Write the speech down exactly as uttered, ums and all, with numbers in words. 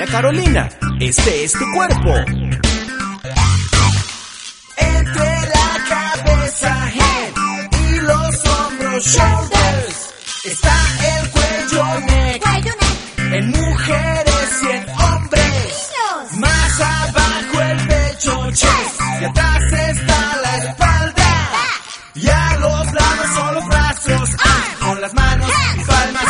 Carolina, este es tu cuerpo. Entre la cabeza, head, y los hombros, shoulders, está el cuello, neck, Cuello, neck. en mujeres y en hombres. Niños. Más abajo el pecho, chest, y atrás está la espalda. Y a los lados son los brazos, ah, con las manos y palmas